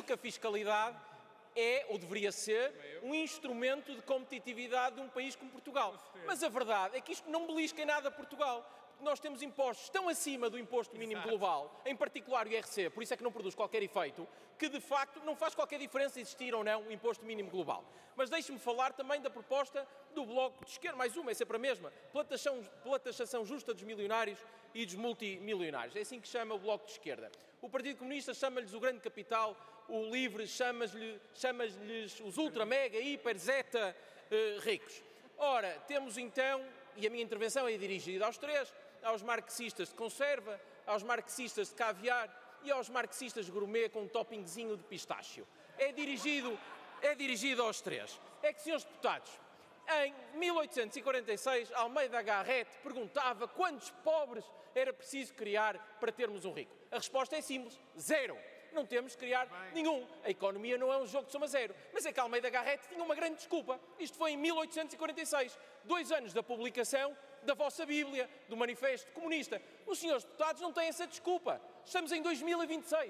que a fiscalidade é, ou deveria ser, um instrumento de competitividade de um país como Portugal. Mas a verdade é que isto não belisca em nada Portugal. Nós temos impostos tão acima do imposto mínimo global, em particular o IRC, por isso é que não produz qualquer efeito, que de facto não faz qualquer diferença existir ou não o imposto mínimo global. Mas deixe-me falar também da proposta do Bloco de Esquerda, mais uma, é sempre a mesma, pela taxação justa dos milionários e dos multimilionários. É assim que chama o Bloco de Esquerda. O Partido Comunista chama-lhes o grande capital, o LIVRE chama-lhes os ultra, mega, hiper, zeta ricos. Ora, temos então, e a minha intervenção é dirigida aos três, aos marxistas de conserva, aos marxistas de caviar e aos marxistas gourmet com um toppingzinho de pistácio. É dirigido aos três. É que, senhores deputados, em 1846, Almeida Garrett perguntava quantos pobres era preciso criar para termos um rico. A resposta é simples, 0. Não temos que criar nenhum. A economia não é um jogo de soma zero. Mas é que Almeida Garrett tinha uma grande desculpa. Isto foi em 1846, 2 anos da publicação da vossa Bíblia, do Manifesto Comunista. Os senhores deputados não têm essa desculpa. Estamos em 2026.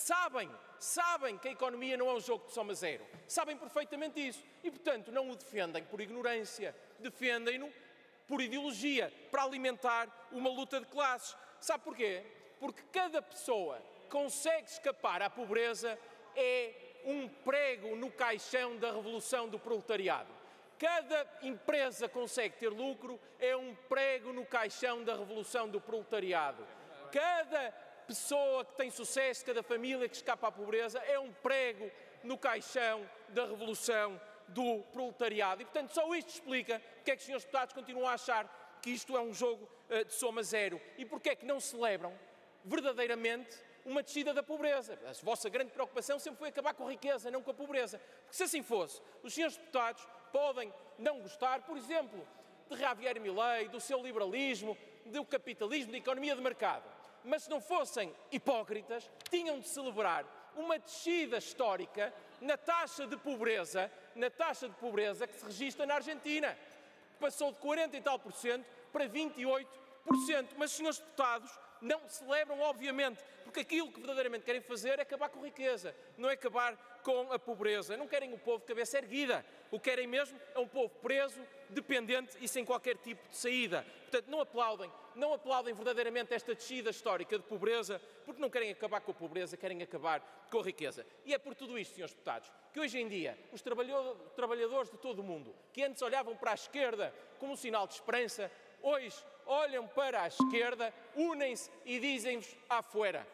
Sabem que a economia não é um jogo de soma zero. Sabem perfeitamente isso. E, portanto, não o defendem por ignorância. Defendem-no por ideologia, para alimentar uma luta de classes. Sabe porquê? Porque cada pessoa consegue escapar à pobreza é um prego no caixão da revolução do proletariado. Cada empresa consegue ter lucro é um prego no caixão da revolução do proletariado. Cada pessoa que tem sucesso, cada família que escapa à pobreza é um prego no caixão da revolução do proletariado. E, portanto, só isto explica porque é que os senhores deputados continuam a achar que isto é um jogo de soma zero e porque é que não celebram verdadeiramente uma descida da pobreza. A vossa grande preocupação sempre foi acabar com a riqueza, não com a pobreza. Porque se assim fosse, os senhores deputados podem não gostar, por exemplo, de Javier Milei, do seu liberalismo, do capitalismo, da economia de mercado. Mas se não fossem hipócritas, tinham de celebrar uma descida histórica na taxa de pobreza que se registra na Argentina. Passou de 40 e tal por cento para 28%. Mas os senhores deputados não celebram, obviamente, porque aquilo que verdadeiramente querem fazer é acabar com a riqueza, não é acabar com a pobreza. Não querem o povo de cabeça erguida. O que querem mesmo é um povo preso, dependente e sem qualquer tipo de saída. Portanto, não aplaudem verdadeiramente esta descida histórica de pobreza, porque não querem acabar com a pobreza, querem acabar com a riqueza. E é por tudo isto, senhores deputados, que hoje em dia os trabalhadores de todo o mundo, que antes olhavam para a esquerda como um sinal de esperança, hoje olham para a esquerda, unem-se e dizem-vos afuera.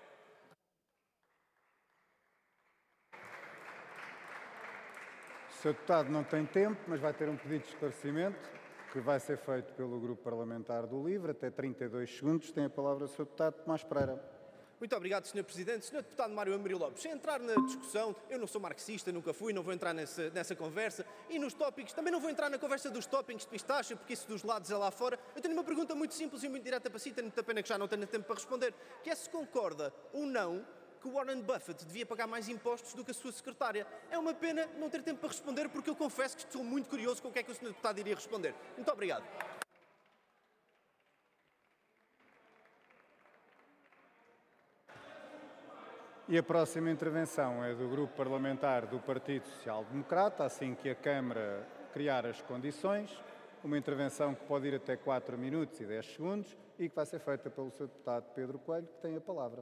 O Sr. Deputado não tem tempo, mas vai ter um pedido de esclarecimento que vai ser feito pelo Grupo Parlamentar do LIVRE. Até 32 segundos. Tem a palavra o Sr. Deputado Tomás Pereira. Muito obrigado, Sr. Presidente. Sr. Deputado Mário Amorim Lopes, sem entrar na discussão, eu não sou marxista, nunca fui, não vou entrar nessa conversa. E nos tópicos, também não vou entrar na conversa dos toppings de pistache, porque isso dos lados é lá fora. Eu tenho uma pergunta muito simples e muito direta para si, tenho muita pena que já não tenha tempo para responder, que é se concorda ou não que o Warren Buffett devia pagar mais impostos do que a sua secretária. É uma pena não ter tempo para responder, porque eu confesso que estou muito curioso com o que é que o Sr. Deputado iria responder. Muito obrigado. E a próxima intervenção é do Grupo Parlamentar do Partido Social Democrata, assim que a Câmara criar as condições. Uma intervenção que pode ir até 4 minutos e 10 segundos e que vai ser feita pelo Sr. Deputado Pedro Coelho, que tem a palavra.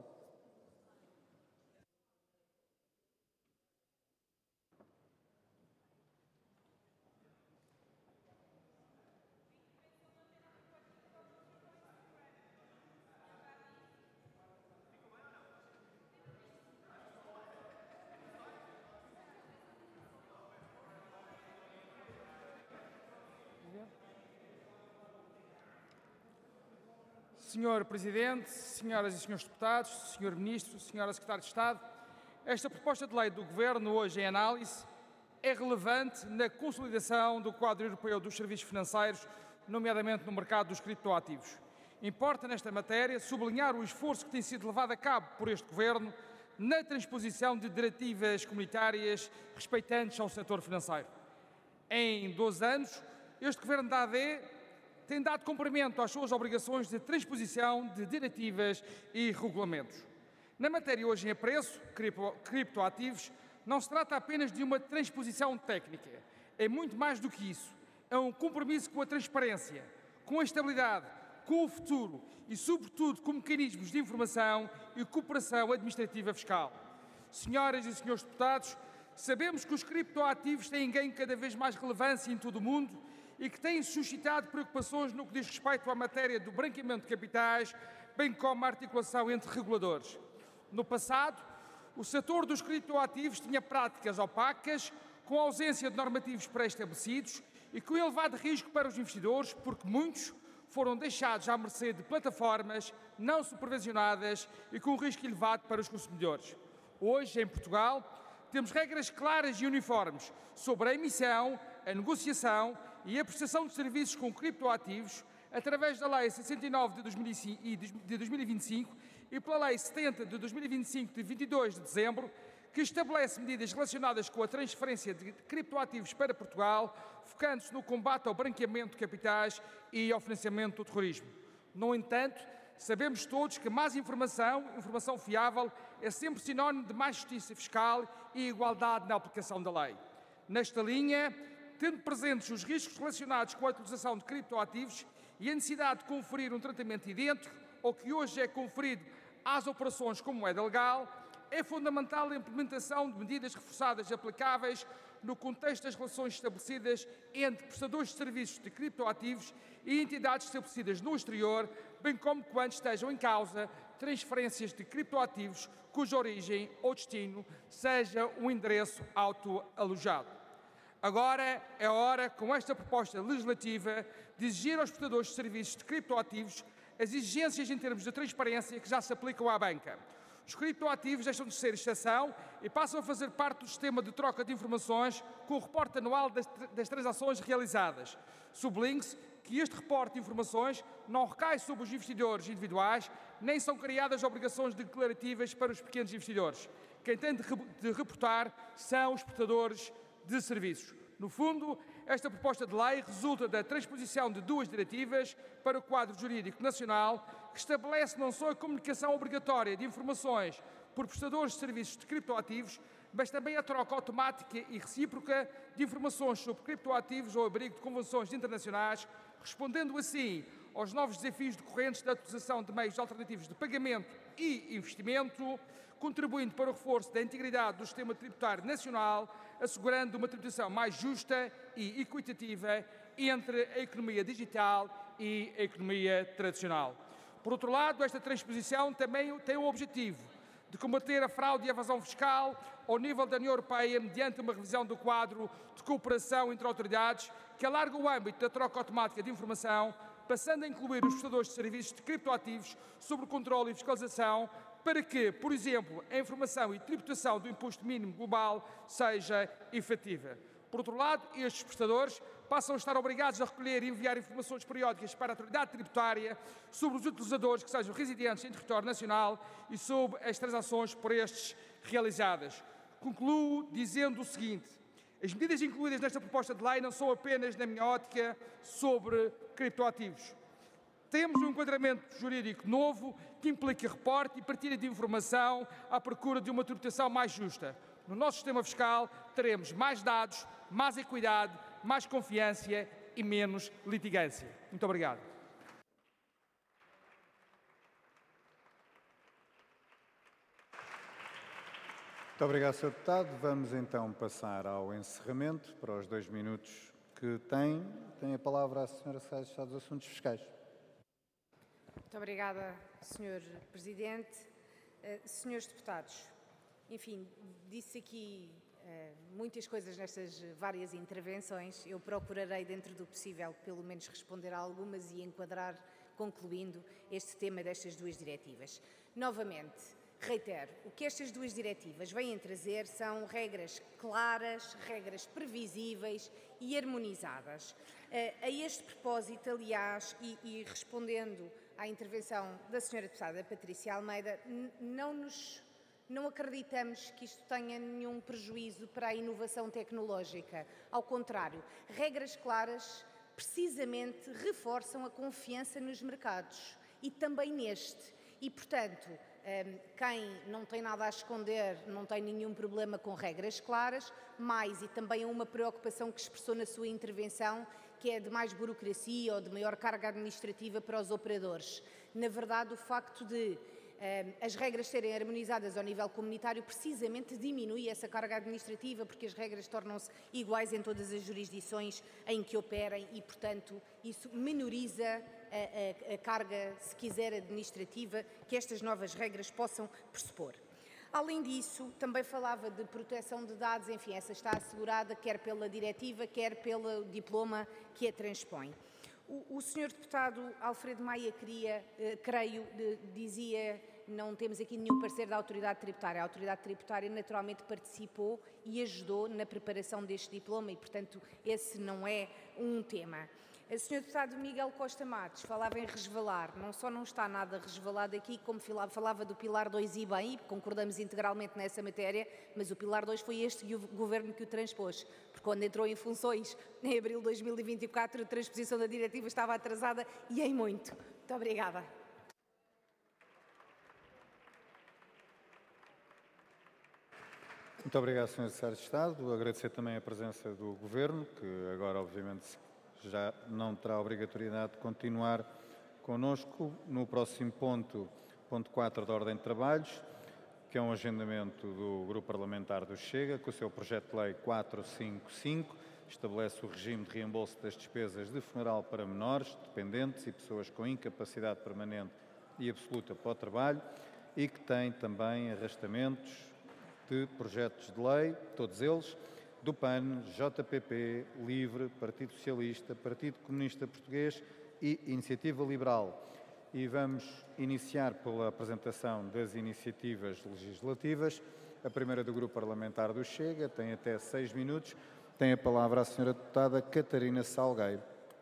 Senhor Presidente, senhoras e senhores deputados, senhor Ministro, senhora Secretária de Estado, esta proposta de lei do Governo hoje em análise é relevante na consolidação do quadro europeu dos serviços financeiros, nomeadamente no mercado dos criptoativos. Importa, nesta matéria, sublinhar o esforço que tem sido levado a cabo por este Governo na transposição de diretivas comunitárias respeitantes ao setor financeiro. Em 12 anos, este Governo da AD tem dado cumprimento às suas obrigações de transposição de diretivas e regulamentos. Na matéria hoje em apreço, criptoativos, Não se trata apenas de uma transposição técnica. É muito mais do que isso. É um compromisso com a transparência, com a estabilidade, com o futuro e, sobretudo, com mecanismos de informação e cooperação administrativa fiscal. Senhoras e senhores deputados, sabemos que os criptoativos têm ganho cada vez mais relevância em todo o mundo e que têm suscitado preocupações no que diz respeito à matéria do branqueamento de capitais, bem como a articulação entre reguladores. No passado, o setor dos criptoativos tinha práticas opacas, com ausência de normativos pré-estabelecidos e com elevado risco para os investidores, porque muitos foram deixados à mercê de plataformas não supervisionadas e com risco elevado para os consumidores. Hoje, em Portugal, temos regras claras e uniformes sobre a emissão, a negociação e a prestação de serviços com criptoativos, através da Lei 69 de 2025 e pela Lei 70 de 2025 de 22 de dezembro, que estabelece medidas relacionadas com a transferência de criptoativos para Portugal, focando-se no combate ao branqueamento de capitais e ao financiamento do terrorismo. No entanto, sabemos todos que mais informação fiável, é sempre sinónimo de mais justiça fiscal e igualdade na aplicação da lei. Nesta linha, tendo presentes os riscos relacionados com a utilização de criptoativos e a necessidade de conferir um tratamento idêntico ao que hoje é conferido às operações com moeda legal, é fundamental a implementação de medidas reforçadas aplicáveis no contexto das relações estabelecidas entre prestadores de serviços de criptoativos e entidades estabelecidas no exterior, bem como quando estejam em causa transferências de criptoativos cuja origem ou destino seja um endereço autoalojado. Agora é a hora, com esta proposta legislativa, de exigir aos prestadores de serviços de criptoativos as exigências em termos de transparência que já se aplicam à banca. Os criptoativos deixam de ser exceção e passam a fazer parte do sistema de troca de informações com o reporte anual das transações realizadas. Sublinhe-se que este reporte de informações não recai sobre os investidores individuais, nem são criadas obrigações declarativas para os pequenos investidores. Quem tem de reportar são os prestadores de serviços. No fundo, esta proposta de lei resulta da transposição de duas diretivas para o quadro jurídico nacional, que estabelece não só a comunicação obrigatória de informações por prestadores de serviços de criptoativos, mas também a troca automática e recíproca de informações sobre criptoativos ao abrigo de convenções internacionais, respondendo assim aos novos desafios decorrentes da utilização de meios alternativos de pagamento e investimento, contribuindo para o reforço da integridade do sistema tributário nacional, assegurando uma tributação mais justa e equitativa entre a economia digital e a economia tradicional. Por outro lado, esta transposição também tem o objetivo de combater a fraude e a evasão fiscal ao nível da União Europeia mediante uma revisão do quadro de cooperação entre autoridades que alarga o âmbito da troca automática de informação, passando a incluir os prestadores de serviços de criptoativos sobre o controle e fiscalização, para que, por exemplo, a informação e tributação do imposto mínimo global seja efetiva. Por outro lado, estes prestadores passam a estar obrigados a recolher e enviar informações periódicas para a autoridade tributária sobre os utilizadores que sejam residentes em território nacional e sobre as transações por estes realizadas. Concluo dizendo o seguinte: as medidas incluídas nesta proposta de lei não são apenas, na minha ótica, sobre criptoativos. Temos um enquadramento jurídico novo que implica reporte e partilha de informação à procura de uma tributação mais justa. No nosso sistema fiscal teremos mais dados, mais equidade, mais confiança e menos litigância. Muito obrigado. Muito obrigado, Sr. Deputado. Vamos então passar ao encerramento para os 2 minutos que tem. Tem a palavra a Sra. Secretária de Estado dos Assuntos Fiscais. Muito obrigada, Sr. Presidente. Senhores deputados, enfim, disse aqui muitas coisas nestas várias intervenções. Eu procurarei, dentro do possível, pelo menos responder a algumas e enquadrar, concluindo, este tema destas duas diretivas. Novamente, reitero, o que estas duas diretivas vêm trazer são regras claras, regras previsíveis e harmonizadas. A este propósito, aliás, e respondendo à intervenção da Sra. Deputada Patrícia Almeida, não acreditamos que isto tenha nenhum prejuízo para a inovação tecnológica. Ao contrário, regras claras precisamente reforçam a confiança nos mercados e também neste. E, portanto, Quem não tem nada a esconder não tem nenhum problema com regras claras, e também uma preocupação que expressou na sua intervenção, que é de mais burocracia ou de maior carga administrativa para os operadores. Na verdade, o facto de as regras serem harmonizadas ao nível comunitário precisamente diminui essa carga administrativa, porque as regras tornam-se iguais em todas as jurisdições em que operem e, portanto, isso menoriza a carga, se quiser, administrativa que estas novas regras possam pressupor. Além disso, também falava de proteção de dados, enfim, essa está assegurada quer pela diretiva, quer pelo diploma que a transpõe. O Sr. Deputado Alfredo Maia dizia, não temos aqui nenhum parecer da Autoridade Tributária. A Autoridade Tributária naturalmente participou e ajudou na preparação deste diploma e, portanto, esse não é um tema. O Sr. Deputado Miguel Costa Matos falava em resvalar, não só não está nada resvalado aqui, como falava do Pilar 2 e bem, concordamos integralmente nessa matéria, mas o Pilar 2 foi este governo que o transpôs, porque quando entrou em funções, em abril de 2024, a transposição da diretiva estava atrasada e em muito. Muito obrigada. Muito obrigado, Sr. Secretário de Estado. Agradecer também a presença do Governo, que agora, obviamente, já não terá obrigatoriedade de continuar connosco. No próximo ponto 4 da ordem de trabalhos, que é um agendamento do Grupo Parlamentar do Chega, com o seu projeto de lei 455, estabelece o regime de reembolso das despesas de funeral para menores, dependentes e pessoas com incapacidade permanente e absoluta para o trabalho, e que tem também arrastamentos de projetos de lei, todos eles, do PAN, JPP, LIVRE, Partido Socialista, Partido Comunista Português e Iniciativa Liberal. E vamos iniciar pela apresentação das iniciativas legislativas. A primeira do Grupo Parlamentar do Chega tem até 6 minutos. Tem a palavra a Sra. Deputada Catarina Salgueiro.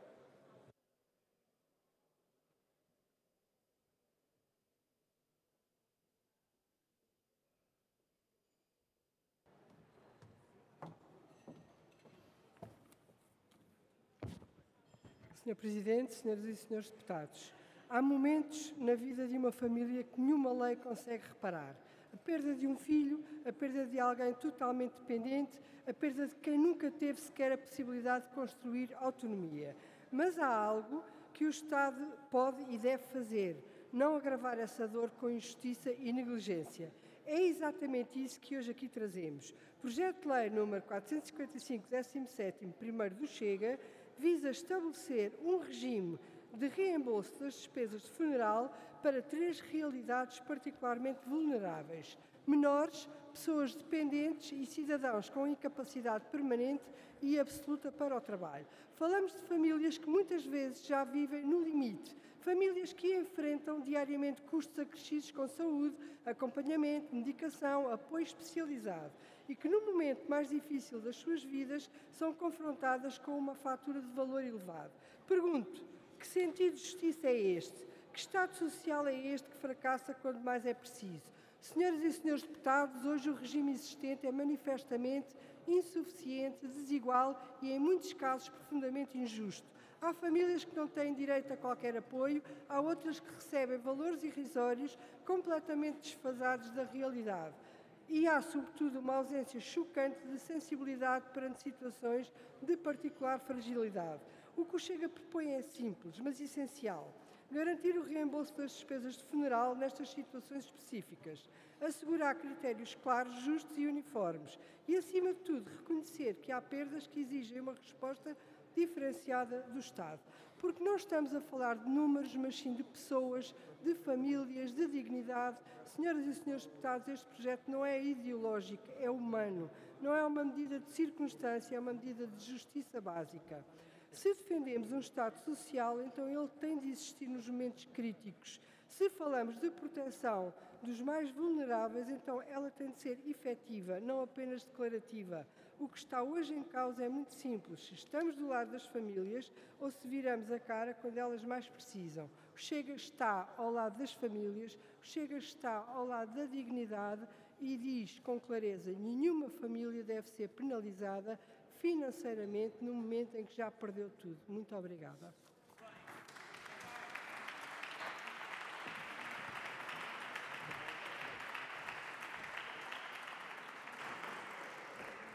Sr. Presidente, senhoras e senhores deputados, há momentos na vida de uma família que nenhuma lei consegue reparar. A perda de um filho, a perda de alguém totalmente dependente, a perda de quem nunca teve sequer a possibilidade de construir autonomia. Mas há algo que o Estado pode e deve fazer, não agravar essa dor com injustiça e negligência. É exatamente isso que hoje aqui trazemos. Projeto de Lei número 455, 17º, primeiro do Chega, visa estabelecer um regime de reembolso das despesas de funeral para 3 realidades particularmente vulneráveis: menores, pessoas dependentes e cidadãos com incapacidade permanente e absoluta para o trabalho. Falamos de famílias que muitas vezes já vivem no limite, famílias que enfrentam diariamente custos acrescidos com saúde, acompanhamento, medicação, apoio especializado e que no momento mais difícil das suas vidas são confrontadas com uma fatura de valor elevado. Pergunto, que sentido de justiça é este? Que Estado social é este que fracassa quando mais é preciso? Senhoras e senhores deputados, hoje o regime existente é manifestamente insuficiente, desigual e, em muitos casos, profundamente injusto. Há famílias que não têm direito a qualquer apoio, há outras que recebem valores irrisórios completamente desfasados da realidade. E há, sobretudo, uma ausência chocante de sensibilidade perante situações de particular fragilidade. O que o Chega propõe é simples, mas essencial. Garantir o reembolso das despesas de funeral nestas situações específicas. Assegurar critérios claros, justos e uniformes. E, acima de tudo, reconhecer que há perdas que exigem uma resposta diferenciada do Estado. Porque não estamos a falar de números, mas sim de pessoas, de famílias, de dignidade. Senhoras e senhores deputados, este projeto não é ideológico, é humano. Não é uma medida de circunstância, é uma medida de justiça básica. Se defendemos um Estado social, então ele tem de existir nos momentos críticos. Se falamos de proteção dos mais vulneráveis, então ela tem de ser efetiva, não apenas declarativa. O que está hoje em causa é muito simples. Se estamos do lado das famílias ou se viramos a cara quando elas mais precisam. O Chega está ao lado das famílias, o Chega está ao lado da dignidade e diz com clareza: nenhuma família deve ser penalizada financeiramente no momento em que já perdeu tudo. Muito obrigada.